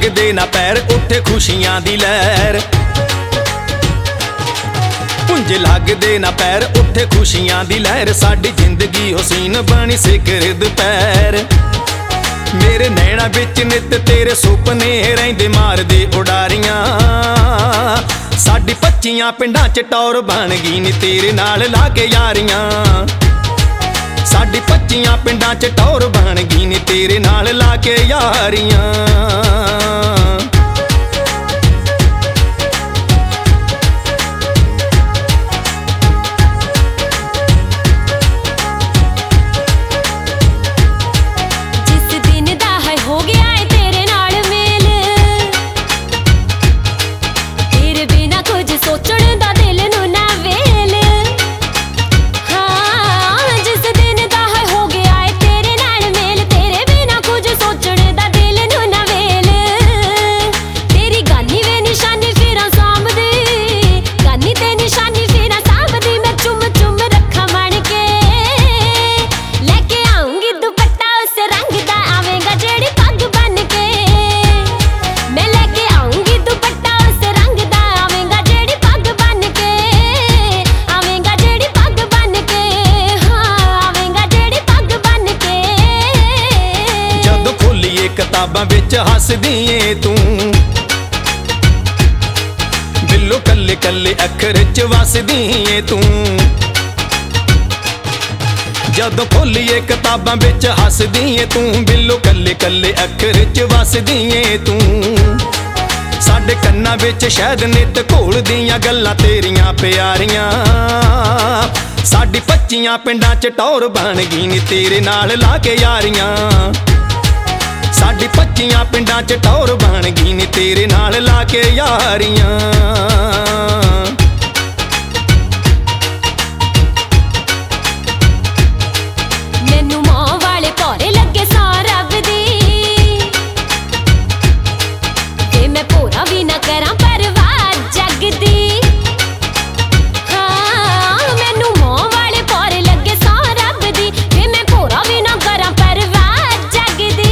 ਲੱਗਦੇ ਨਾ ਪੈਰ ਉੱਥੇ ਖੁਸ਼ੀਆਂ ਦੀ ਲਹਿਰ। ਪੁੰਜ ਲੱਗਦੇ ਨਾ ਪੈਰ ਉੱਥੇ ਖੁਸ਼ੀਆਂ ਦੀ ਲਹਿਰ। ਸਾਡੀ ਜ਼ਿੰਦਗੀ ਹੁਸੀਨ ਬਣੀ ਸਿਖਰ ਦੁਪਹਿਰ। ਮੇਰੇ ਨੈਣਾ ਵਿੱਚ ਨਿੱਤ ਤੇਰੇ ਸੁਪਨੇ ਰਹਿੰਦੇ ਮਾਰਦੇ ਉਡਾਰੀਆਂ। ਸਾਡੀ 25 ਪਿੰਡਾਂ ਚ ਟੌਰ ਬਣ ਗਈ ਨੀ ਤੇਰੇ ਨਾਲ ਲਾ ਕੇ ਯਾਰੀਆਂ। ਸਾਡੀ 25 ਪਿੰਡਾਂ ਚ ਟੌਰ ਬਣ ਗਈ ਨੀ ਤੇਰੇ ਨਾਲ ਲਾ ਕੇ ਯਾਰੀਆਂ। ਕਿਤਾਬਾਂ ਵਿੱਚ ਹੱਸਦੀ ਏ ਤੂੰ, ਬਿੱਲੋ ਕੱਲੇ ਕੱਲੇ ਅੱਖਰ ਚ ਵਸਦੀ ਏ ਤੂੰ। ਜਦੋਂ ਖੋਲੀਏ ਕਿਤਾਬਾਂ ਵਿੱਚ ਹੱਸਦੀ ਏ ਤੂੰ, ਬਿੱਲੋ ਕੱਲੇ ਕੱਲੇ ਅੱਖਰ ਚ ਵਸਦੀ ਏ ਤੂੰ। ਸਾਡੇ ਕੰਨਾਂ ਵਿੱਚ ਸ਼ਾਇਦ ਨਿੱਤ ਘੋਲਦੀਆਂ ਗੱਲਾਂ ਤੇਰੀਆਂ ਪਿਆਰੀਆਂ। ਸਾਡੀ 25 ਪਿੰਡਾਂ ਚ ਟੌਰ ਬਣ ਗਈ ਨੀ ਤੇਰੇ ਨਾਲ ਲਾ ਕੇ ਯਾਰੀਆਂ। ਸਾਡੀ 25 ਪਿੰਡਾਂ ਚ ਟੌਰ ਬਣ ਗਈ ਨੀ ਤੇਰੇ ਨਾਲ ਲਾ ਕੇ ਯਾਰੀਆਂ। ਮੈਨੂੰ ਮਾਂ ਵਾਲੇ ਭੋਰੇ ਲੱਗੇ ਸਾਂ ਰੱਬ ਦੀ, ਤੇ ਮੈਂ ਭੋਰਾ ਵੀ ਨਾ ਕਰਾਂ ਪਰਵਾਹ ਜੱਗ ਦੀ। ਹਾਂ ਮੈਨੂੰ ਮਾਂ ਵਾਲੇ ਭੋਰੇ ਲੱਗੇ ਸਾਂ ਰੱਬ ਦੀ, ਤੇ ਮੈਂ ਭੋਰਾ ਵੀ ਨਾ ਕਰਾਂ ਪਰਵਾਹ ਜੱਗ ਦੀ।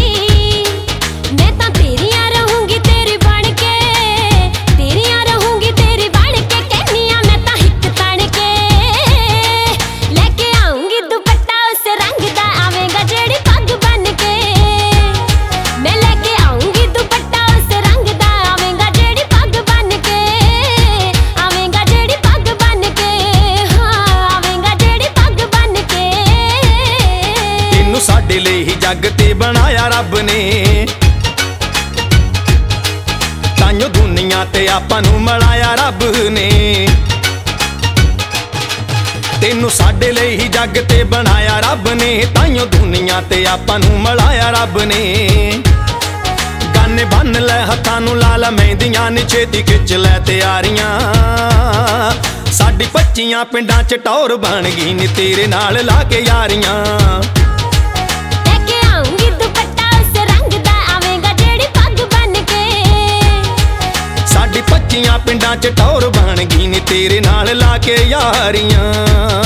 ਸਾਡੇ ਲਈ ਹੀ ਜੱਗ ਤੇ ਬਣਾਇਆ ਰੱਬ ਨੇ, ਤਾਈਓ ਦੁਨੀਆਂ ਤੇ ਆਪਾਂ ਨੂੰ ਮਿਲਾਇਆ ਰੱਬ ਨੇ। ਤੈਨੂੰ ਸਾਡੇ ਲਈ ਹੀ ਜੱਗ ਤੇ ਬਣਾਇਆ ਰੱਬ ਨੇ, ਤਾਈਓ ਦੁਨੀਆਂ ਤੇ ਆਪਾਂ ਨੂੰ ਮਿਲਾਇਆ ਰੱਬ ਨੇ। ਗਾਨੇ ਬੰਨ ਲੈ ਹੱਥਾਂ ਨੂੰ ਲਾ ਲਾ ਮਹਿੰਦੀਆਂ ਨੀ ਛੇਤੀ ਖਿੱਚ ਲੈ ਤਿਆਰੀਆਂ। ਸਾਡੀ 25 ਪਿੰਡਾਂ ਚ ਟੌਰ ਬਣ ਗਈ ਨੀ ਤੇਰੇ ਨਾਲ ਲਾ ਕੇ ਯਾਰੀਆਂ। ਸਾਡੀ 25 ਪਿੰਡਾਂ ਚ ਟੌਰ ਬਣ ਗਈ ਨੀ ਤੇਰੇ ਨਾਲ ਲਾ ਕੇ ਯਾਰੀਆਂ।